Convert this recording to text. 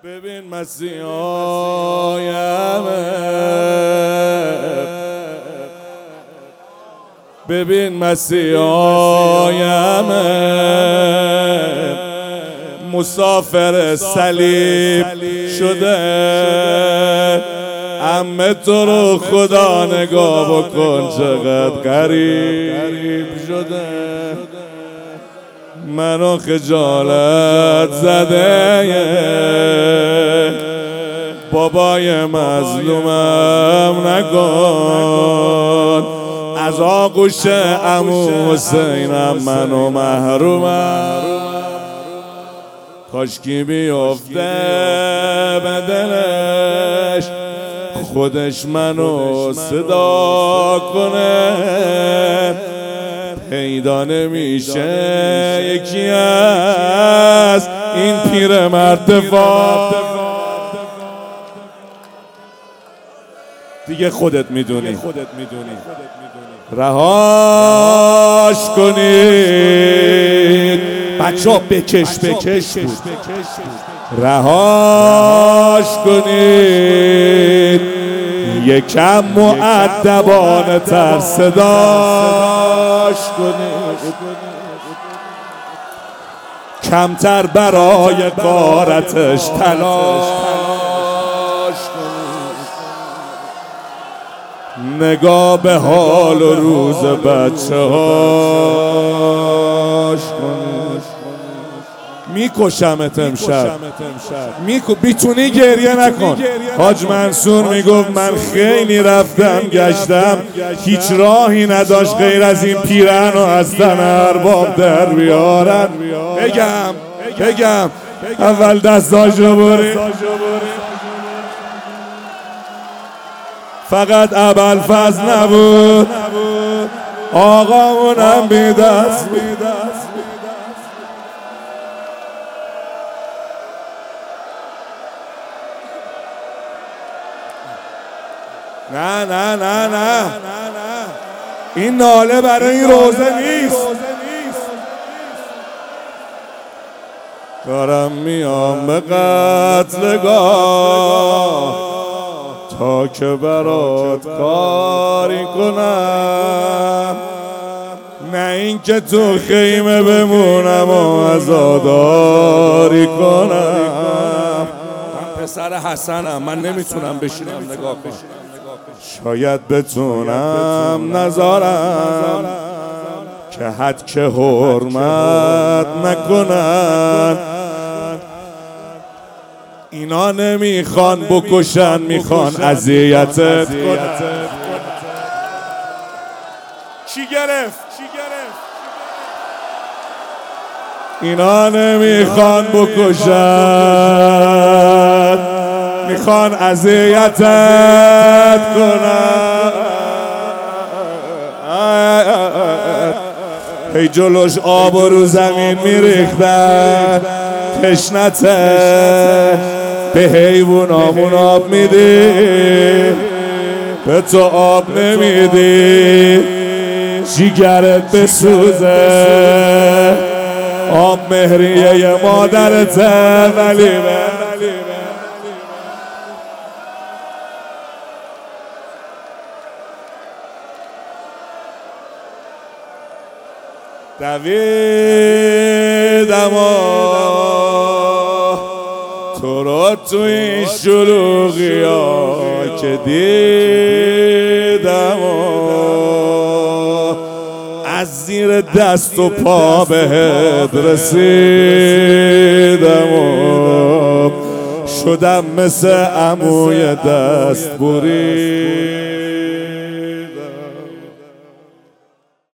ببین مسیحایمه، ببین مسیحایمه، مسافر صلیب شده. عمه تو رو خدا نگاه بکن چقدر غریب شده. منو خجالت زده بابای مظلومم نکن. از آغوش عمو حسینم منو محرومم. کاشکی بیفته به دلش خودش منو صدا کنه. پیدا نمیشه یکی از این پیرمرد دفاع. دیگه خودت میدونی. رهاش کنید بچه‌ها، بکش بود. رهاش کنید یکم مؤدبانه تر صداش کنید. کمتر برای غارتش تلاش کنید. نگاه به حال و روز بچه هاش کنید. میکشمت امشب. بیتونی گریه نکن. حاج منصور میگفت من خیلی رفتم گشتم، هیچ راهی نداشت غیر از این پیرهن و از تن ارباب در بیارن. بگم اول دستاشو برید. فقط ابوالفضل نبود، آقامونم بی دست بود. نه این ناله برای این روزه نیست. دارم میام به قتلگاه تا که برات کاری کنم، نه این که تو خیمه بمونم و عزاداری کنم. من پسر حسنم، من نمیتونم بشینم نگاه کنم. شاید بتونم نذارم که حد که حرمت نکنن. اینا نمیخوان بکشن، میخوان اذیتت کنن. چی گرفت؟ اینا نمیخوان بکشن، میخوان اذیتت کنن. هی جلوش آب رو زمین میریختن. تشنته به حیوانامون آب میدی، به تو آب نمیدی. جیگرت بسوزه، آب مهریه مادرته ولی دویدم تو رو تو این شلوغی ها که دیدم از زیر دست و پا بهت رسیدم شدم مثل عموی دست بری.